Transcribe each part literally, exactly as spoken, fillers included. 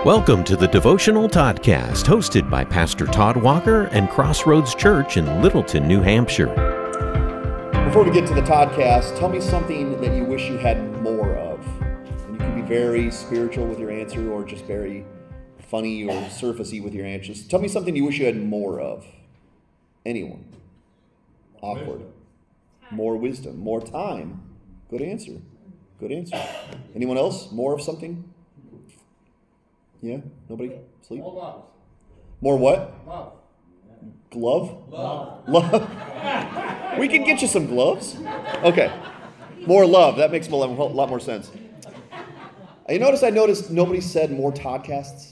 Welcome to the Devotional Toddcast, hosted by Pastor Todd Walker and Crossroads Church in Littleton, New Hampshire. Before we get to the Toddcast, tell me something that you wish you had more of. And you can be very spiritual with your answer or just very funny or surfacey with your answers. Tell me something you wish you had more of. Anyone? Awkward. More wisdom. More time. Good answer. Good answer. Anyone else? More of something? Yeah? Nobody? Sleep? More love. More what? Love. Glove? Love. Love. We can get you some gloves. Okay. More love. That makes a lot more sense. You notice I noticed nobody said more Toddcasts?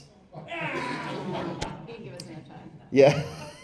Yeah.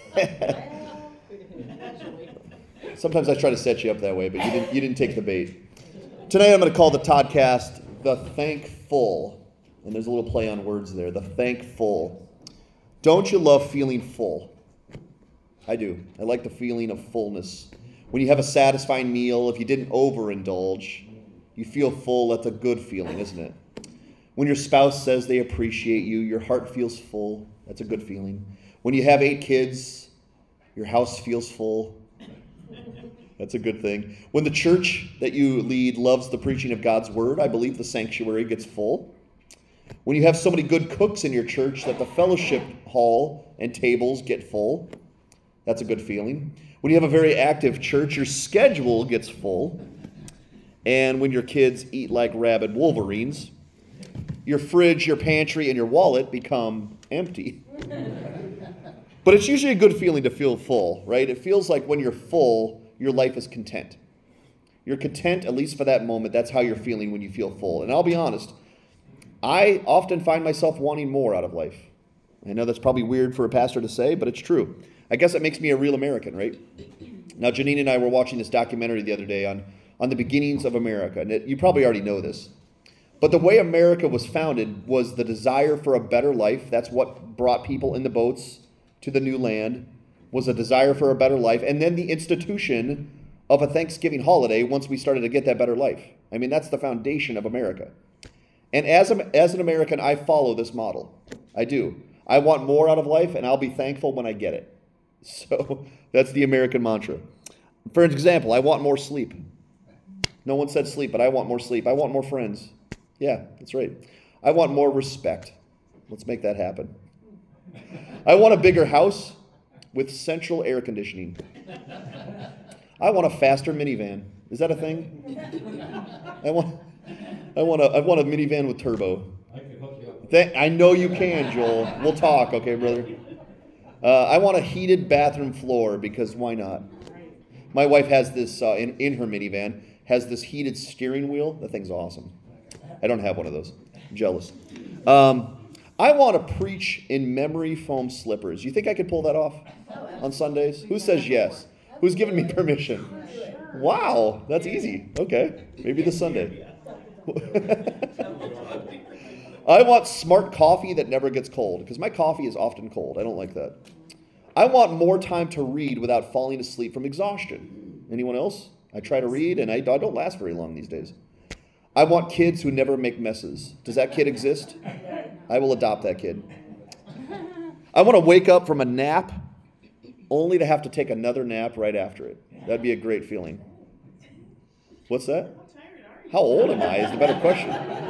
Sometimes I try to set you up that way, but you didn't, you didn't take the bait. Tonight I'm going to call the Toddcast The Thankful. And there's a little play on words there. The thankful. Don't you love feeling full? I do. I like the feeling of fullness. When you have a satisfying meal, if you didn't overindulge, you feel full. That's a good feeling, isn't it? When your spouse says they appreciate you, your heart feels full. That's a good feeling. When you have eight kids, your house feels full. That's a good thing. When the church that you lead loves the preaching of God's word, I believe the sanctuary gets full. When you have so many good cooks in your church that the fellowship hall and tables get full, that's a good feeling. When you have a very active church, your schedule gets full. And when your kids eat like rabid wolverines, your fridge, your pantry, and your wallet become empty. But it's usually a good feeling to feel full, right? It feels like when you're full, your life is content. You're content, at least for that moment. That's how you're feeling when you feel full. And I'll be honest, I often find myself wanting more out of life. I know that's probably weird for a pastor to say, but it's true. I guess that makes me a real American, right? Now, Janine and I were watching this documentary the other day on, on the beginnings of America. And it, you probably already know this. But the way America was founded was the desire for a better life. That's what brought people in the boats to the new land, was a desire for a better life. And then the institution of a Thanksgiving holiday once we started to get that better life. I mean, that's the foundation of America. And as, a, as an American, I follow this model. I do. I want more out of life, and I'll be thankful when I get it. So that's the American mantra. For example, I want more sleep. No one said sleep, but I want more sleep. I want more friends. Yeah, that's right. I want more respect. Let's make that happen. I want a bigger house with central air conditioning. I want a faster minivan. Is that a thing? I want... I want a I want a minivan with turbo. I can hook you up. Th- I know you can, Joel. We'll talk, okay, brother? Uh, I want a heated bathroom floor because why not? My wife has this, uh, in, in her minivan, has this heated steering wheel. That thing's awesome. I don't have one of those. I'm jealous. Um, I want to preach in memory foam slippers. You think I could pull that off on Sundays? Who says yes? Who's giving me permission? Wow, that's easy. Okay, maybe this Sunday. I want smart coffee that never gets cold, because my coffee is often cold. I don't like that. I want more time to read without falling asleep from exhaustion. Anyone else? I try to read, and I, I don't last very long these days. I want kids who never make messes. Does that kid exist? I will adopt that kid. I want to wake up from a nap only to have to take another nap right after it. That'd be a great feeling. What's that? How old am I is the better question.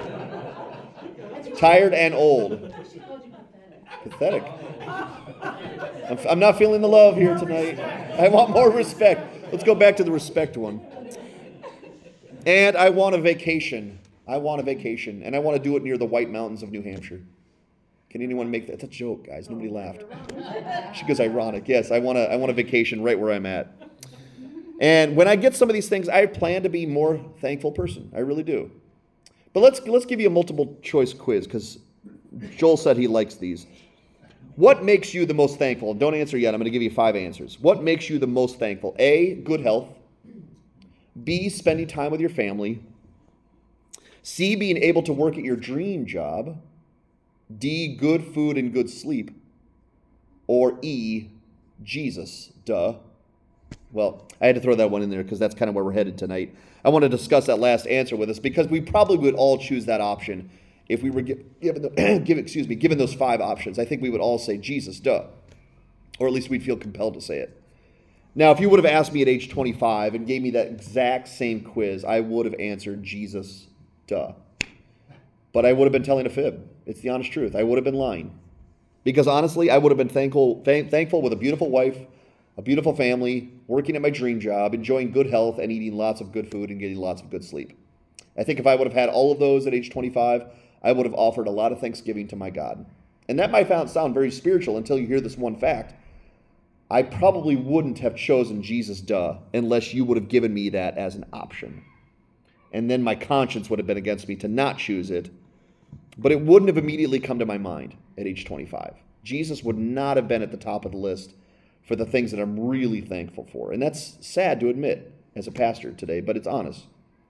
Tired and old. Pathetic. I'm, I'm not feeling the love here tonight. I want more respect. Let's go back to the respect one. And I want a vacation. I want a vacation. And I want to do it near the White Mountains of New Hampshire. Can anyone make that? That's a joke, guys. Nobody laughed. She goes ironic. Yes, I want a, I want a vacation right where I'm at. And when I get some of these things, I plan to be a more thankful person. I really do. But let's let's give you a multiple choice quiz, because Joel said he likes these. What makes you the most thankful? Don't answer yet. I'm going to give you five answers. What makes you the most thankful? A, good health. B, spending time with your family. C, being able to work at your dream job. D, good food and good sleep. Or E, Jesus. Duh. Well, I had to throw that one in there because that's kind of where we're headed tonight. I want to discuss that last answer with us because we probably would all choose that option If we were gi- given, the, give, excuse me, given those five options, I think we would all say Jesus, duh. Or at least we'd feel compelled to say it. Now, if you would have asked me at age twenty-five and gave me that exact same quiz, I would have answered Jesus, duh. But I would have been telling a fib. It's the honest truth. I would have been lying. Because honestly, I would have been thankful, th- thankful with a beautiful wife, a beautiful family, working at my dream job, enjoying good health, and eating lots of good food and getting lots of good sleep. I think if I would have had all of those at age twenty-five, I would have offered a lot of thanksgiving to my God. And that might sound very spiritual until you hear this one fact. I probably wouldn't have chosen Jesus, duh, unless you would have given me that as an option. And then my conscience would have been against me to not choose it. But it wouldn't have immediately come to my mind at age twenty-five. Jesus would not have been at the top of the list for the things that I'm really thankful for. And that's sad to admit as a pastor today, but it's honest.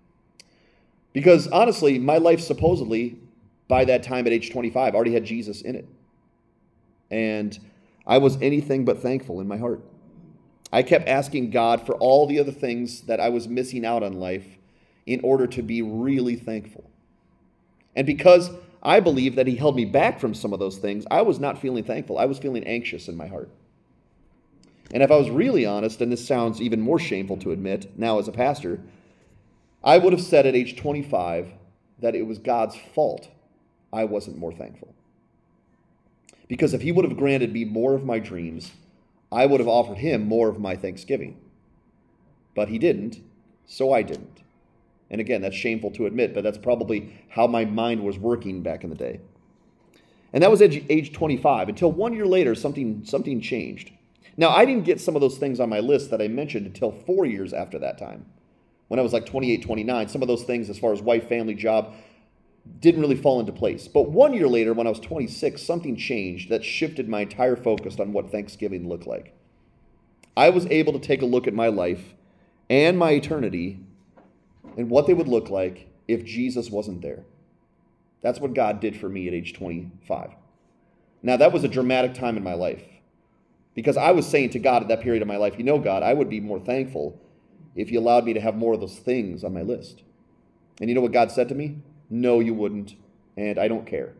Because honestly, my life supposedly, by that time at age twenty-five, already had Jesus in it. And I was anything but thankful in my heart. I kept asking God for all the other things that I was missing out on life in order to be really thankful. And because I believe that he held me back from some of those things, I was not feeling thankful. I was feeling anxious in my heart. And if I was really honest, and this sounds even more shameful to admit now as a pastor, I would have said at age twenty-five that it was God's fault I wasn't more thankful. Because if he would have granted me more of my dreams, I would have offered him more of my thanksgiving. But he didn't, so I didn't. And again, that's shameful to admit, but that's probably how my mind was working back in the day. And that was at age twenty-five, until one year later, something, something changed. Now, I didn't get some of those things on my list that I mentioned until four years after that time. When I was like twenty-eight, twenty-nine, some of those things as far as wife, family, job, didn't really fall into place. But one year later, when I was twenty-six, something changed that shifted my entire focus on what Thanksgiving looked like. I was able to take a look at my life and my eternity and what they would look like if Jesus wasn't there. That's what God did for me at age twenty-five. Now, that was a dramatic time in my life because I was saying to God at that period of my life, you know, God, I would be more thankful if you allowed me to have more of those things on my list. And you know what God said to me? No, you wouldn't, and I don't care.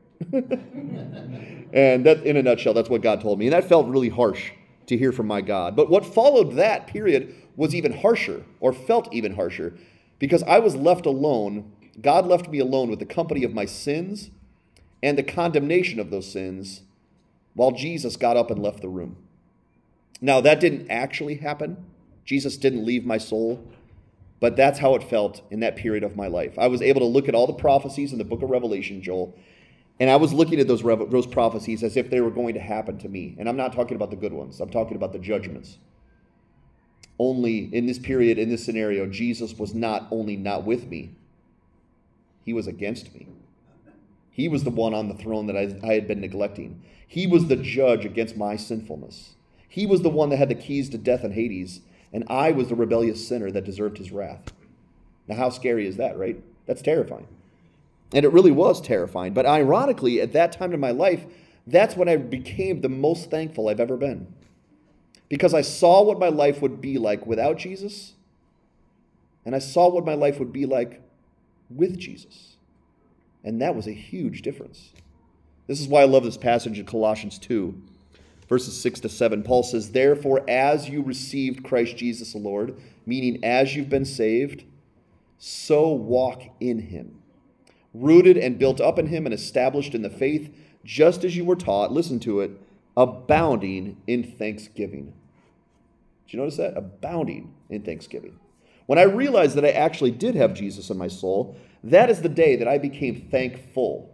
And that, in a nutshell, that's what God told me. And that felt really harsh to hear from my God. But what followed that period was even harsher, or felt even harsher, because I was left alone. God left me alone with the company of my sins and the condemnation of those sins while Jesus got up and left the room. Now, that didn't actually happen. Jesus didn't leave my soul. But that's how it felt in that period of my life. I was able to look at all the prophecies in the book of Revelation, Joel, and I was looking at those, rev- those prophecies as if they were going to happen to me. And I'm not talking about the good ones. I'm talking about the judgments. Only in this period, in this scenario, Jesus was not only not with me, he was against me. He was the one on the throne that I, I had been neglecting. He was the judge against my sinfulness. He was the one that had the keys to death and Hades, and I was the rebellious sinner that deserved his wrath. Now, how scary is that, right? That's terrifying. And it really was terrifying. But ironically, at that time in my life, that's when I became the most thankful I've ever been. Because I saw what my life would be like without Jesus, and I saw what my life would be like with Jesus. And that was a huge difference. This is why I love this passage in Colossians two. Verses six to seven, Paul says, therefore, as you received Christ Jesus the Lord, meaning as you've been saved, so walk in him, rooted and built up in him and established in the faith, just as you were taught, listen to it, abounding in thanksgiving. Did you notice that? Abounding in thanksgiving. When I realized that I actually did have Jesus in my soul, that is the day that I became thankful.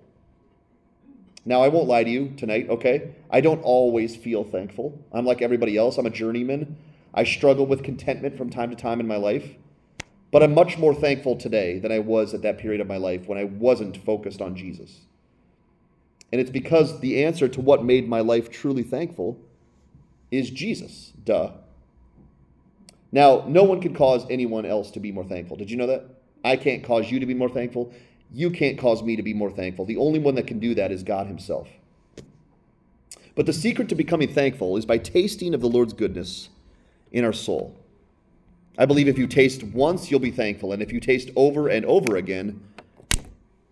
Now, I won't lie to you tonight, okay? I don't always feel thankful. I'm like everybody else. I'm a journeyman. I struggle with contentment from time to time in my life. But I'm much more thankful today than I was at that period of my life when I wasn't focused on Jesus. And it's because the answer to what made my life truly thankful is Jesus. Duh. Now, no one can cause anyone else to be more thankful. Did you know that? I can't cause you to be more thankful. You can't cause me to be more thankful. The only one that can do that is God himself. But the secret to becoming thankful is by tasting of the Lord's goodness in our soul. I believe if you taste once, you'll be thankful. And if you taste over and over again,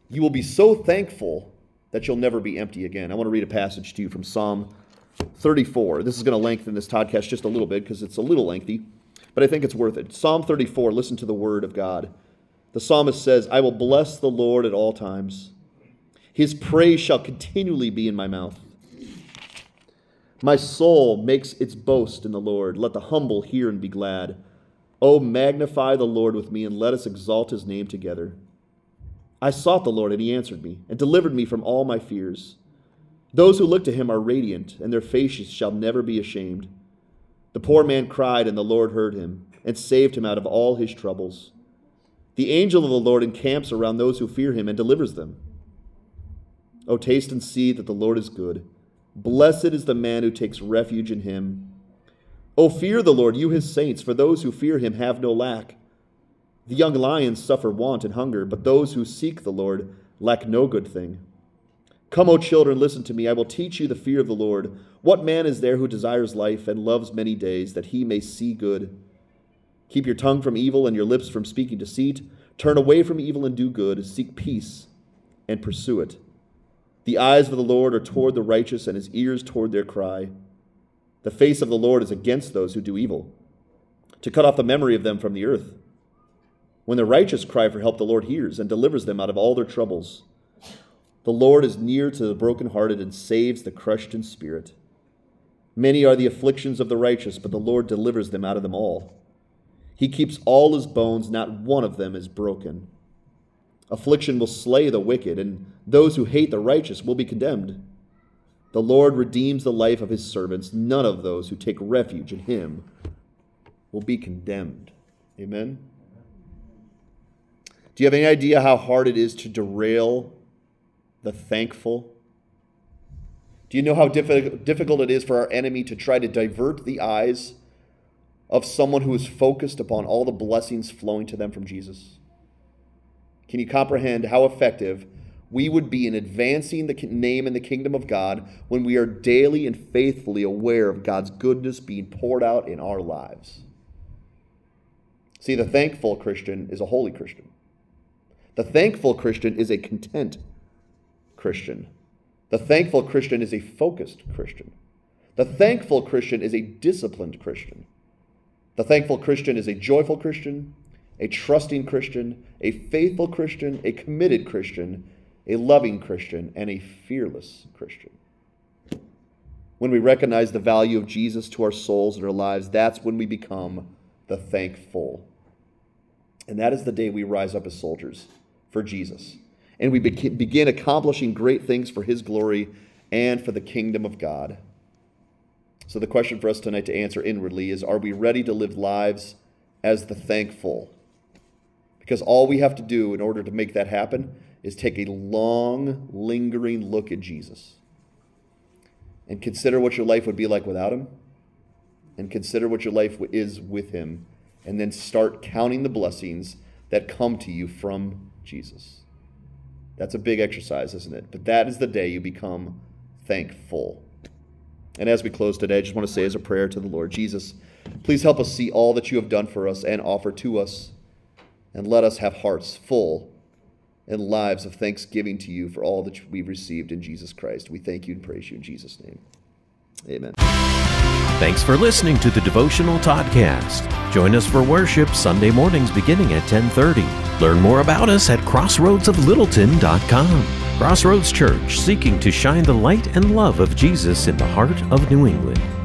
You will be so thankful that you'll never be empty again. I want to read a passage to you from Psalm thirty-four. This is going to lengthen this podcast just a little bit because it's a little lengthy, but I think it's worth it. Psalm thirty-four, listen to the word of God. The psalmist says, I will bless the Lord at all times. His praise shall continually be in my mouth. My soul makes its boast in the Lord. Let the humble hear and be glad. Oh, magnify the Lord with me, and let us exalt his name together. I sought the Lord, and he answered me, and delivered me from all my fears. Those who look to him are radiant, and their faces shall never be ashamed. The poor man cried, and the Lord heard him, and saved him out of all his troubles. The angel of the Lord encamps around those who fear him, and delivers them. Oh, taste and see that the Lord is good. Blessed is the man who takes refuge in him. Oh, fear the Lord, you his saints, for those who fear him have no lack. The young lions suffer want and hunger, but those who seek the Lord lack no good thing. Come, O children, listen to me. I will teach you the fear of the Lord. What man is there who desires life and loves many days, that he may see good? Keep your tongue from evil and your lips from speaking deceit. Turn away from evil and do good. Seek peace and pursue it. The eyes of the Lord are toward the righteous, and his ears toward their cry. The face of the Lord is against those who do evil, to cut off the memory of them from the earth. When the righteous cry for help, the Lord hears and delivers them out of all their troubles. The Lord is near to the brokenhearted and saves the crushed in spirit. Many are the afflictions of the righteous, but the Lord delivers them out of them all. He keeps all his bones, not one of them is broken. Affliction will slay the wicked, and those who hate the righteous will be condemned. The Lord redeems the life of his servants. None of those who take refuge in him will be condemned. Amen? Do you have any idea how hard it is to derail the thankful? Do you know how difficult it is for our enemy to try to divert the eyes of someone who is focused upon all the blessings flowing to them from Jesus? Can you comprehend how effective we would be in advancing the name and the kingdom of God when we are daily and faithfully aware of God's goodness being poured out in our lives? See, the thankful Christian is a holy Christian. The thankful Christian is a content Christian. The thankful Christian is a focused Christian. The thankful Christian is a disciplined Christian. The thankful Christian is a joyful Christian, a trusting Christian, a faithful Christian, a committed Christian, a loving Christian, and a fearless Christian. When we recognize the value of Jesus to our souls and our lives, that's when we become the thankful. And that is the day we rise up as soldiers for Jesus. And we begin accomplishing great things for his glory and for the kingdom of God. So the question for us tonight to answer inwardly is, are we ready to live lives as the thankful? Because all we have to do in order to make that happen is take a long, lingering look at Jesus and consider what your life would be like without him, and consider what your life is with him, and then start counting the blessings that come to you from Jesus. That's a big exercise, isn't it? But that is the day you become thankful. And as we close today, I just want to say as a prayer to the Lord, Jesus, please help us see all that you have done for us and offer to us, and let us have hearts full and lives of thanksgiving to you for all that we've received in Jesus Christ. We thank you and praise you in Jesus' name. Amen. Thanks for listening to the Devotional Toddcast. Join us for worship Sunday mornings beginning at ten thirty. Learn more about us at crossroads of littleton dot com. Crossroads Church, seeking to shine the light and love of Jesus in the heart of New England.